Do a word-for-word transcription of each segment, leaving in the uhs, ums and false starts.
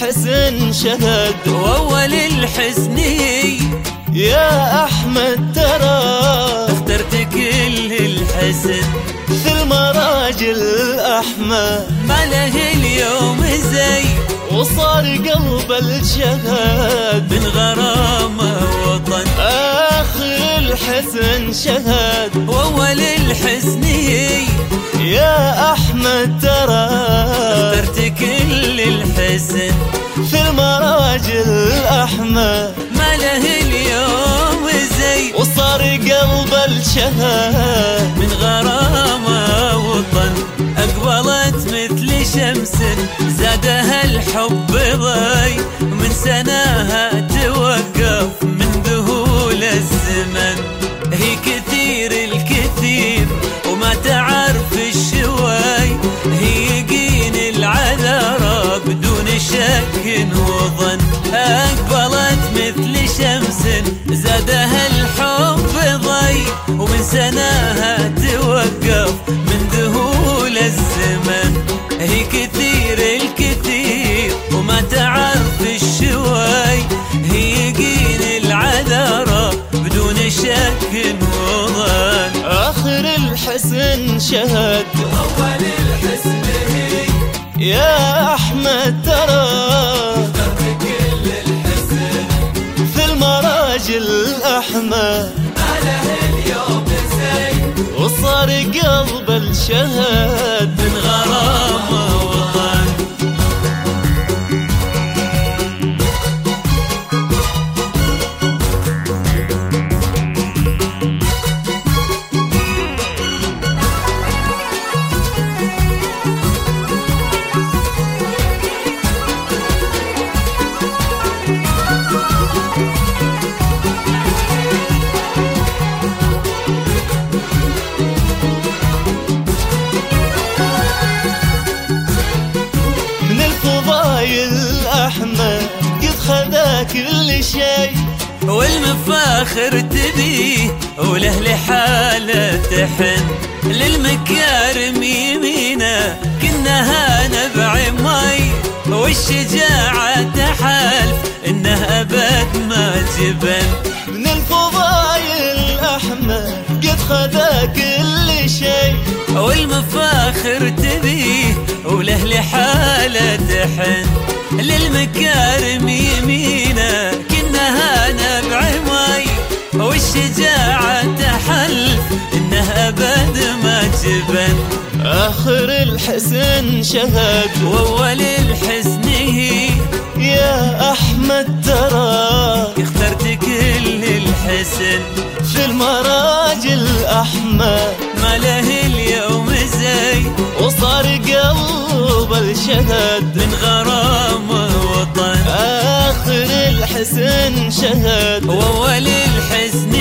الحسن شهد وأول الحسن يا أحمد ترى اخترت كل الحسن في المراجل الأحمر ما له اليوم زي وصار قلب الشهد من غرامة وطن آخر الحسن شهد وأول الحسن يا أحمد ترى اخترت كل الحسن في المراجل الأحمر ما له اليوم زي وصار قلب الشهد من غرامة وطن أقبلت مثل شمس زادها الحب ضي من سناها توقف من ذهول الزمن هي كثير الكثير وما تعرف الشوي هي يقين العذارى بدون شك وظن أقبلت مثل شمس زادها الحب ضي ومن سناها توقف من ذهول الزمن هي كثير الكثير وما تعرف الشوي هي يقين العذارى بدون شك وظن آخر الحسن شهد أول الحسن يا أحمد ترى اخترت كل الحسن في المراجل الأحمر ما له اليوم زي وصار قلب الشهد من غرامة وطن الأحمر قد خذا كل شيء والمفاخر تبيه وله لحاله تحن للمكارم يمينه كنها نبع مي والشجاعة تحالف انه ابد ما جبن من الفضايل الأحمر قد خذا كل شيء والمفاخر تبيه وله لحاله تحن للمكارم يمينه كنها نبع مي والشجاعة تحلف انه ابد ما جبن آخر الحسن شهد وأول الحسن يا أحمد ترى اخترت كل الحسن في المراجل الأحمر ما له اليوم زي وصار قلب الشهد من غرامة وطن آخر الحسن شهد وأول الحسن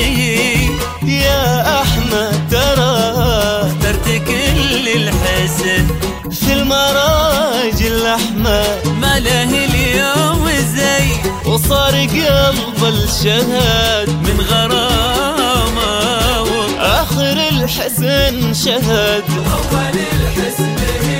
يا أحمد ترى اخترت كل الحسن في المراجل الأحمر ما له اليوم زي وصار قلب الشهد من غرامة وطن آخر الحسن شهد أول الحسن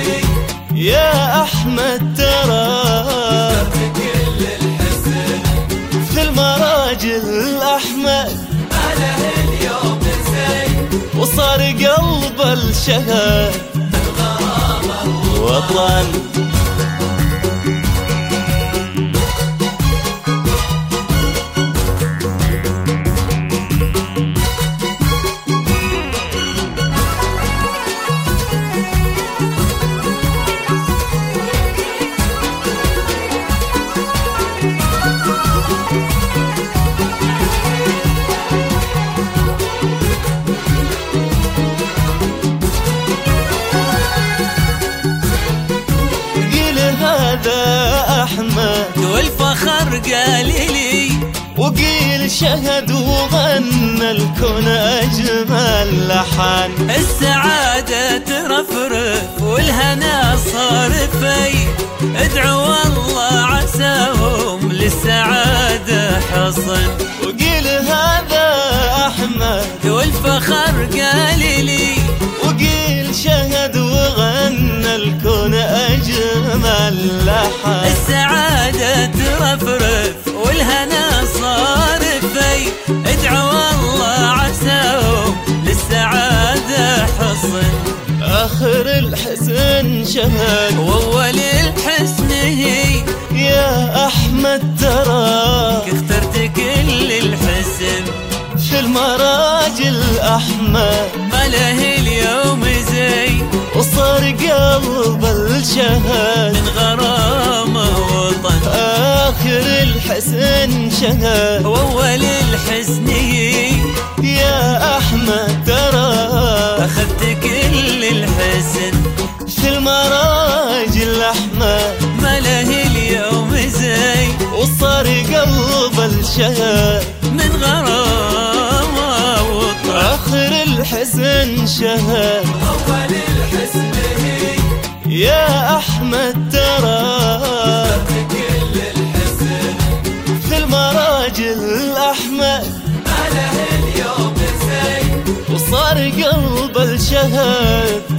يا أحمد ترى اخترت كل الحسن في المراجل الأحمر ما له اليوم زي وصار قلب الشهد من غرامة وطن هذا أحمد والفخر قال لي وقيل شهد وغنى الكون أجمل لحن السعادة ترفرف والهنا صار في ادعوا الله عساهم للسعادة حصن وقيل هذا أحمد والفخر قال لي وقيل شهد وغنى الكون أجمل لحن السعادة انشهد وأول الحسن هي يا أحمد تراك اخترت كل الحسن في المراجل أحمد ما له اليوم زي وصار قلب الشهد من غرامة وطن آخر الحسن شهد وأول الحسن هي يا أحمد تراك أخذت كل الحسن في المراجل أحمد ما له اليوم زي وصار قلب الشهد من غرامة وطن آخر الحسن شهد أول الحسن هي يا أحمد تراك كل الحسن في المراجل أحمد ما له اليوم زي وصار قلب الشهد